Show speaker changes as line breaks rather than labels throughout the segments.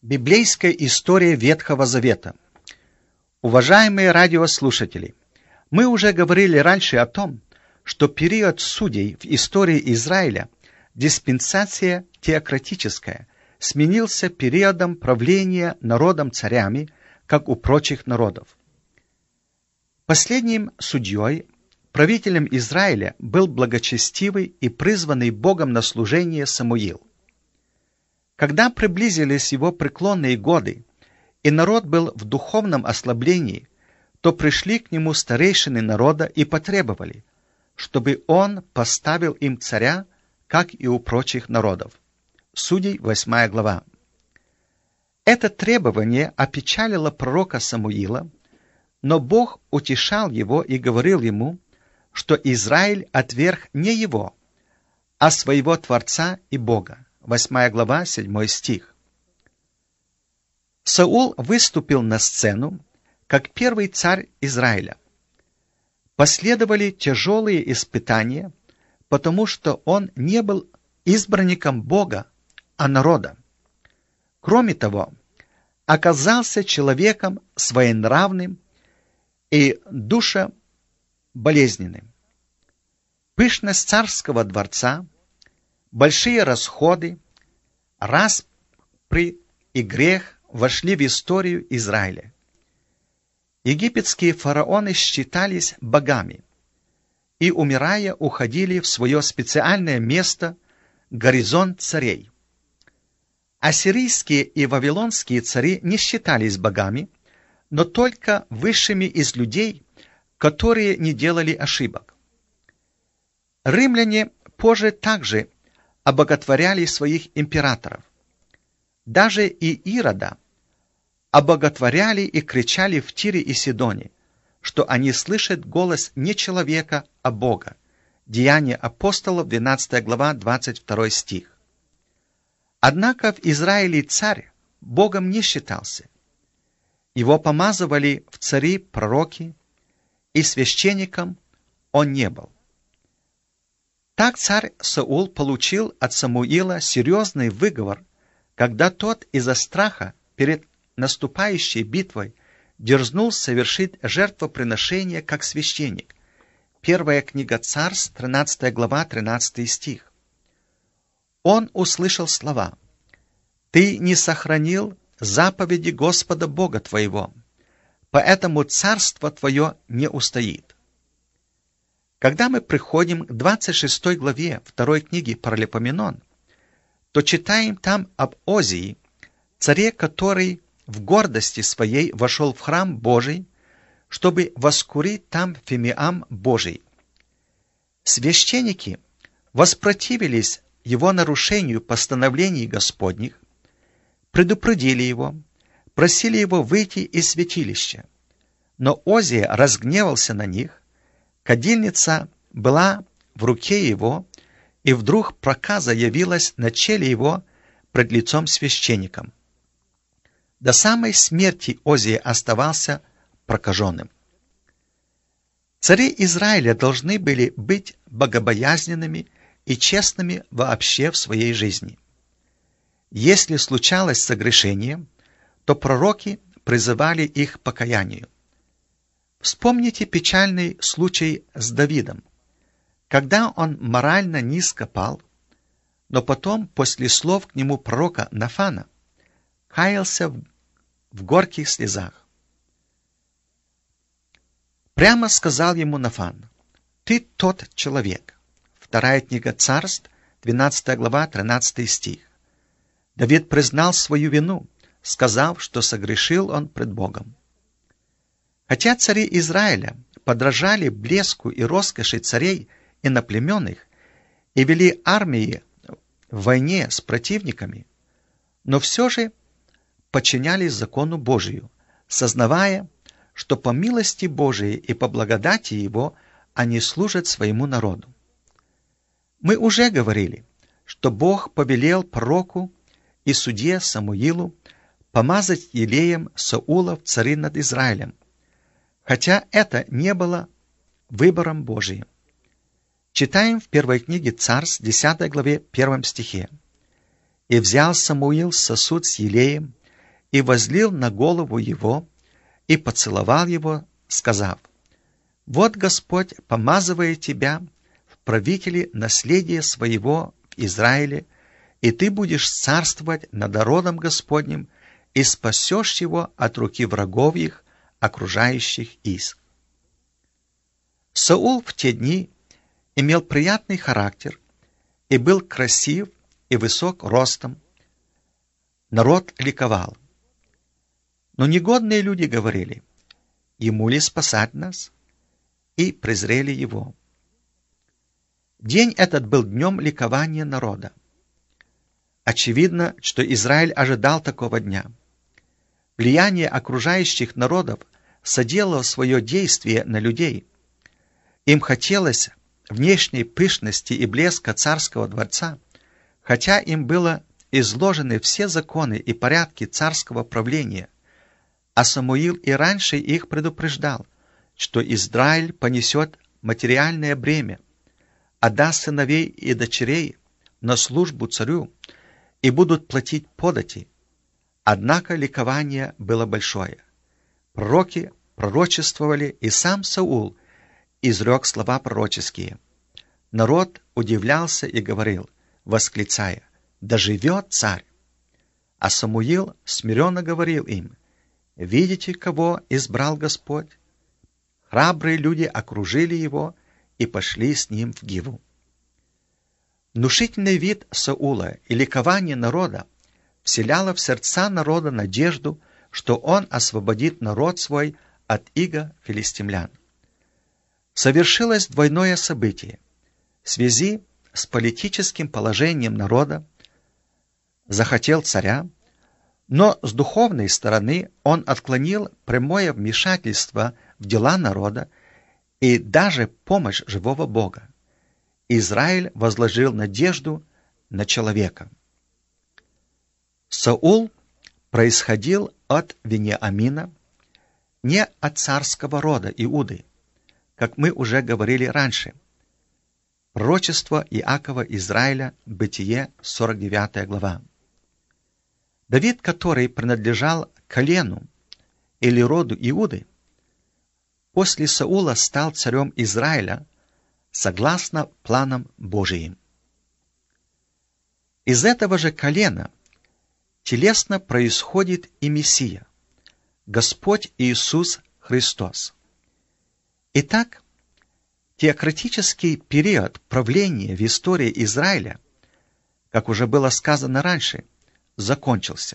Библейская история Ветхого Завета. Уважаемые радиослушатели, мы уже говорили раньше о том, что период судей в истории Израиля, диспенсация теократическая, сменился периодом правления народом царями, как у прочих народов. Последним судьей, правителем Израиля, был благочестивый и призванный Богом на служение Самуил. Когда приблизились его преклонные годы, и народ был в духовном ослаблении, то пришли к нему старейшины народа и потребовали, чтобы он поставил им царя, как и у прочих народов. Судей, 8 глава. Это требование опечалило пророка Самуила, но Бог утешал его и говорил ему, что Израиль отверг не его, а своего Творца и Бога. 8 глава, 7 стих. Саул выступил на сцену, как первый царь Израиля. Последовали тяжелые испытания, потому что он не был избранником Бога, а народа. Кроме того, оказался человеком своенравным и душеболезненным. Пышность царского дворца, большие расходы, распри и грех вошли в историю Израиля. Египетские фараоны считались богами и, умирая, уходили в свое специальное место – горизонт царей. Ассирийские и вавилонские цари не считались богами, но только высшими из людей, которые не делали ошибок. Римляне позже также обоготворяли своих императоров. Даже и Ирода обоготворяли и кричали в Тире и Сидоне, что они слышат голос не человека, а Бога. Деяния апостолов, 12 глава, 22 стих. Однако в Израиле царь Богом не считался. Его помазывали в цари пророки, и священником он не был. Так царь Саул получил от Самуила серьезный выговор, когда тот из-за страха перед наступающей битвой дерзнул совершить жертвоприношение как священник. Первая книга Царств, 13 глава, 13 стих. Он услышал слова: «Ты не сохранил заповеди Господа Бога твоего, поэтому царство твое не устоит». Когда мы приходим к 26 главе 2 книги Паралипоменон, то читаем там об Озии, царе, который в гордости своей вошел в храм Божий, чтобы воскурить там фимиам Божий. Священники воспротивились его нарушению постановлений Господних, предупредили его, просили его выйти из святилища. Но Озия разгневался на них, кадильница была в руке его, и вдруг проказа явилась на челе его пред лицом священником. До самой смерти Озия оставался прокаженным. Цари Израиля должны были быть богобоязненными и честными вообще в своей жизни. Если случалось согрешение, то пророки призывали их к покаянию. Вспомните печальный случай с Давидом, когда он морально низко пал, но потом, после слов к нему пророка Нафана, каялся в горьких слезах. Прямо сказал ему Нафан: «Ты тот человек». Вторая книга Царств, 12 глава, 13 стих. Давид признал свою вину, сказав, что согрешил он пред Богом. Хотя цари Израиля подражали блеску и роскоши царей иноплеменных и вели армии в войне с противниками, но все же подчинялись закону Божию, сознавая, что по милости Божией и по благодати Его они служат своему народу. Мы уже говорили, что Бог повелел пророку и судье Самуилу помазать елеем Саула в цари над Израилем, хотя это не было выбором Божиим. Читаем в первой книге Царств, 10 главе, 1 стихе. «И взял Самуил сосуд с елеем, и возлил на голову его, и поцеловал его, сказав: «Вот Господь помазывает тебя в правители наследия своего в Израиле, и ты будешь царствовать над народом Господним, и спасешь его от руки врагов их, окружающих их». Саул в те дни имел приятный характер и был красив и высок ростом. Народ ликовал. Но негодные люди говорили: «Ему ли спасать нас?» и презрели его. День этот был днем ликования народа. Очевидно, что Израиль ожидал такого дня. Влияние окружающих народов соделало свое действие на людей. Им хотелось внешней пышности и блеска царского дворца, хотя им было изложены все законы и порядки царского правления, а Самуил и раньше их предупреждал, что Израиль понесет материальное бремя, отдаст сыновей и дочерей на службу царю и будут платить подати. Однако ликование было большое. Пророки пророчествовали, и сам Саул изрек слова пророческие. Народ удивлялся и говорил, восклицая: «Да живет царь!» А Самуил смиренно говорил им: «Видите, кого избрал Господь?» Храбрые люди окружили его и пошли с ним в Гиву. Внушительный вид Саула и ликование народа вселяло в сердца народа надежду, что он освободит народ свой от ига филистимлян. Совершилось двойное событие. В связи с политическим положением народа захотел царя, но с духовной стороны он отклонил прямое вмешательство в дела народа и даже помощь живого Бога. Израиль возложил надежду на человека. Саул происходил от Вениамина, не от царского рода Иуды, как мы уже говорили раньше. Пророчество Иакова Израиля, Бытие, 49 глава. Давид, который принадлежал колену или роду Иуды, после Саула стал царем Израиля согласно планам Божиим. Из этого же колена телесно происходит и Мессия, Господь Иисус Христос. Итак, теократический период правления в истории Израиля, как уже было сказано раньше, закончился.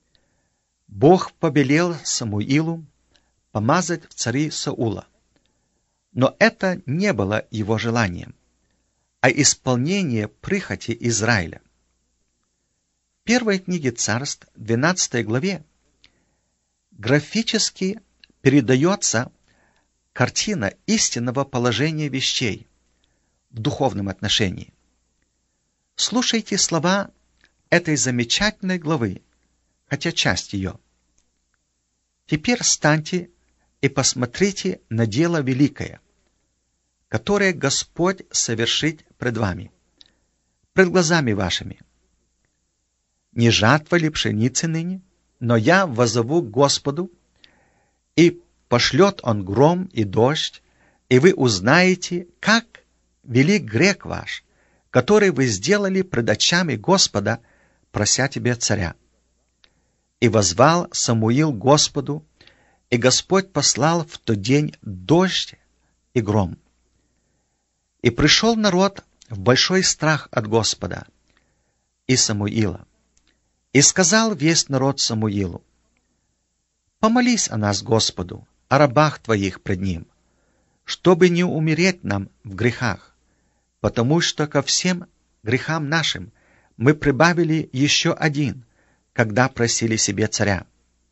Бог повелел Самуилу помазать в цари Саула, но это не было его желанием, а исполнение прихоти Израиля. В первой книге Царств, 12 главе, графически передается картина истинного положения вещей в духовном отношении. Слушайте слова этой замечательной главы, хотя часть ее. «Теперь встаньте и посмотрите на дело великое, которое Господь совершит пред вами, пред глазами вашими. Не жатва ли пшеницы ныне, но я воззову к Господу, и пошлет Он гром и дождь, и вы узнаете, как велик грех ваш, который вы сделали пред очами Господа, прося тебе царя. И воззвал Самуил Господу, и Господь послал в тот день дождь и гром. И пришел народ в большой страх от Господа и Самуила. И сказал весь народ Самуилу: «Помолись о нас Господу, о рабах твоих пред Ним, чтобы не умереть нам в грехах, потому что ко всем грехам нашим мы прибавили еще один, когда просили себе царя».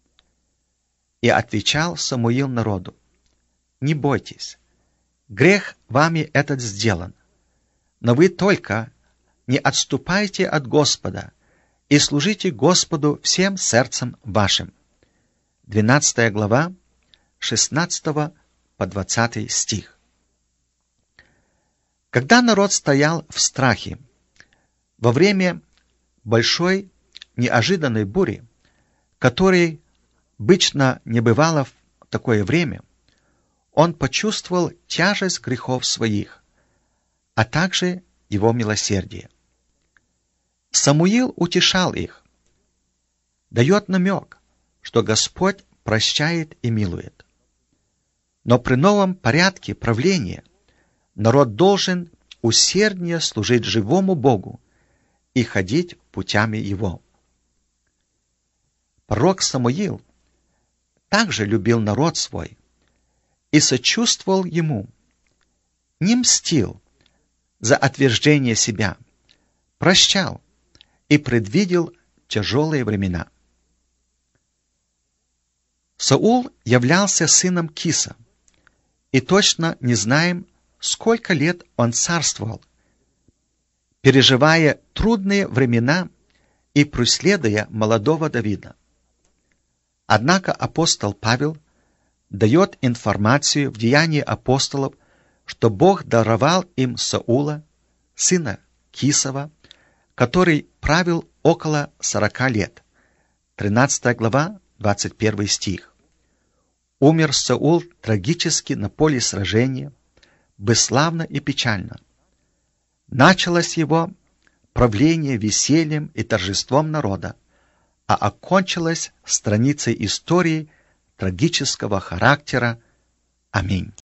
И отвечал Самуил народу: «Не бойтесь, грех вами этот сделан, но вы только не отступайте от Господа и служите Господу всем сердцем вашим». 12 глава, 16 по 20 стих. Когда народ стоял в страхе во время большой неожиданной бури, которой обычно не бывало в такое время, он почувствовал тяжесть грехов своих, а также его милосердие. Самуил утешал их, дает намек, что Господь прощает и милует. Но при новом порядке правления народ должен усерднее служить живому Богу и ходить путями Его. Пророк Самуил также любил народ свой и сочувствовал ему, не мстил за отвержение себя, прощал и предвидел тяжелые времена. Саул являлся сыном Киса, и точно не знаем, сколько лет он царствовал, переживая трудные времена и преследуя молодого Давида. Однако апостол Павел дает информацию в Деянии апостолов, что Бог даровал им Саула, сына Кисова, который правил около 40 лет. 13 глава, 21 стих. Умер Саул трагически на поле сражения, бесславно и печально. Началось его правление весельем и торжеством народа, а окончилось страницей истории трагического характера. Аминь.